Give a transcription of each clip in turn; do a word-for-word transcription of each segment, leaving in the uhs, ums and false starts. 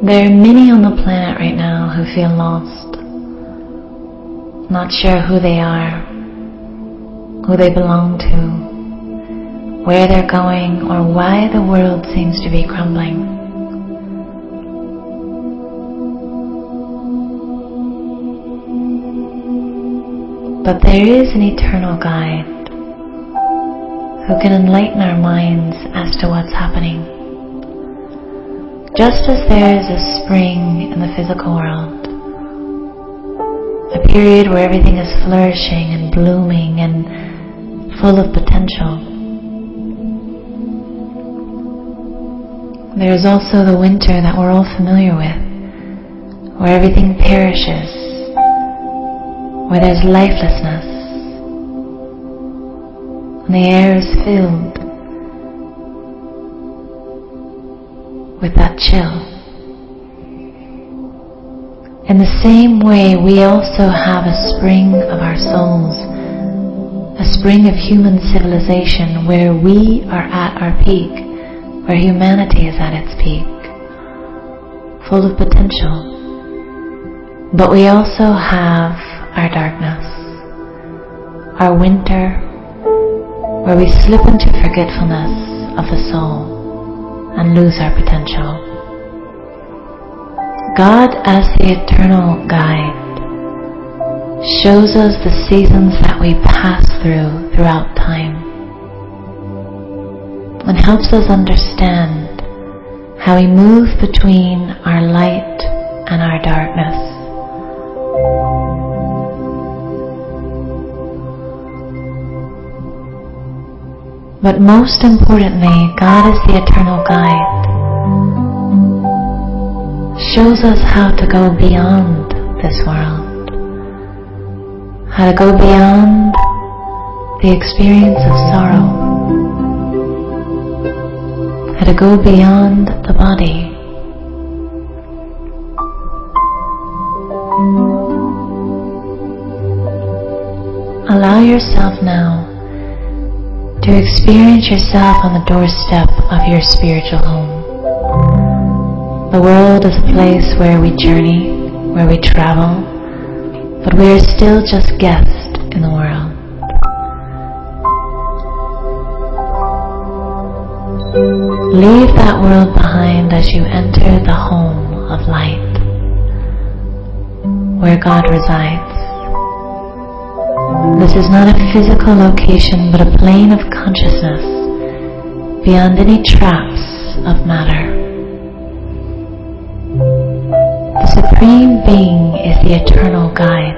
There are many on the planet right now who feel lost, not sure who they are, who they belong to, where they're going, or why the world seems to be crumbling. But there is an eternal guide who can enlighten our minds as to what's happening. Just as there is a spring in the physical world, a period where everything is flourishing and blooming and full of potential, there is also the winter that we're all familiar with, where everything perishes, where there's lifelessness, and the air is filled with that chill. In the same way, we also have a spring of our souls, a spring of human civilization where we are at our peak, where humanity is at its peak, full of potential. But we also have our darkness, our winter, where we slip into forgetfulness of the soul and lose our potential. God, as the eternal guide, shows us the seasons that we pass through throughout time and helps us understand how we move between our light and our darkness. But most importantly, God as the eternal guide shows us how to go beyond this world, how to go beyond the experience of sorrow, how to go beyond the body. Allow yourself now to experience yourself on the doorstep of your spiritual home. The world is a place where we journey, where we travel, but we are still just guests in the world. Leave that world behind as you enter the home of light, where God resides. This is not a physical location, but a plane of consciousness beyond any traps of matter. The Supreme Being is the eternal guide,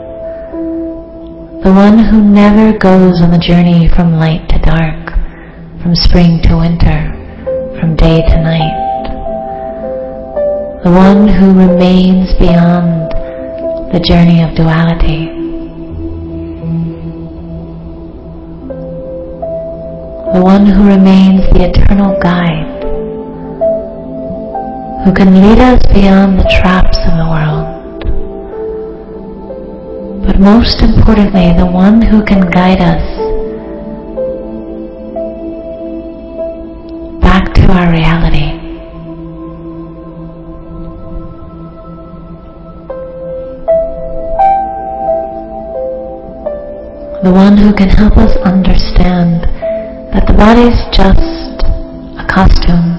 the one who never goes on the journey from light to dark, from spring to winter, from day to night, the one who remains beyond the journey of duality, the one who remains the eternal guide, who can lead us beyond the traps of the world, but most importantly, the one who can guide us back to our reality. The one who can help us understand that the body is just a costume,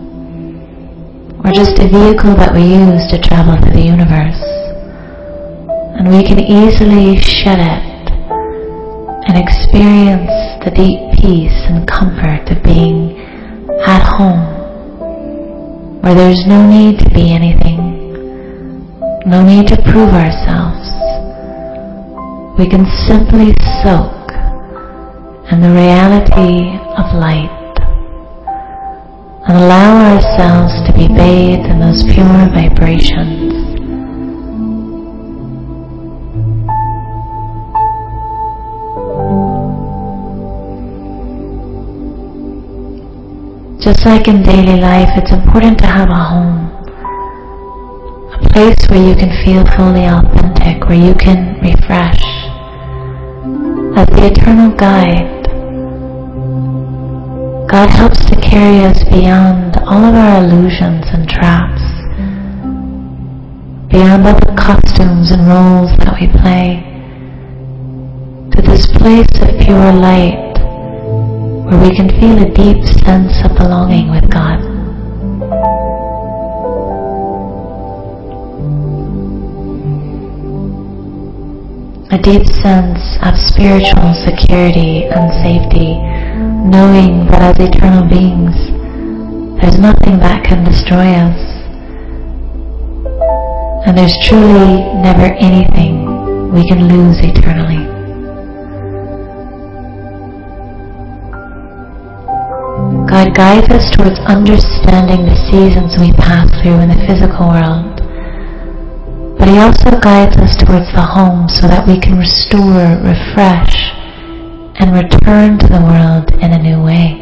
or just a vehicle that we use to travel through the universe, and we can easily shed it and experience the deep peace and comfort of being at home, where there's no need to be anything, no need to prove ourselves. We can simply soak in the reality of light and allow ourselves to be bathed in those pure vibrations. Just like in daily life, it's important to have a home, a place where you can feel fully authentic, where you can refresh. As the eternal guide, God helps to carry us beyond all of our illusions and traps beyond all the costumes and roles that we play, to this place of pure light where we can feel a deep sense of belonging with God. A deep sense of spiritual security and safety, knowing that as eternal beings, there's nothing that can destroy us, and there's truly never anything we can lose eternally. God guides us towards understanding the seasons we pass through in the physical world, but He also guides us towards the home so that we can restore, refresh, and return to the world in a new way.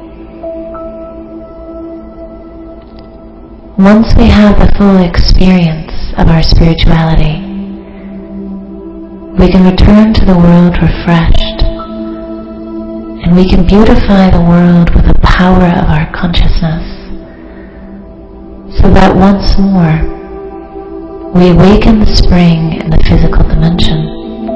Once we have the full experience of our spirituality, we can return to the world refreshed, and we can beautify the world with the power of our consciousness, so that once more we awaken the spring in the physical dimension.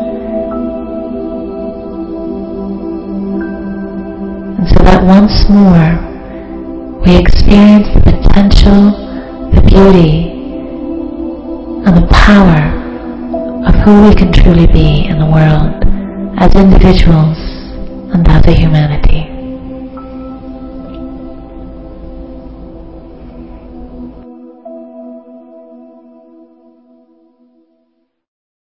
And so that once more we experience the potential, the beauty, and the power of who we can truly be in the world as individuals and as a humanity.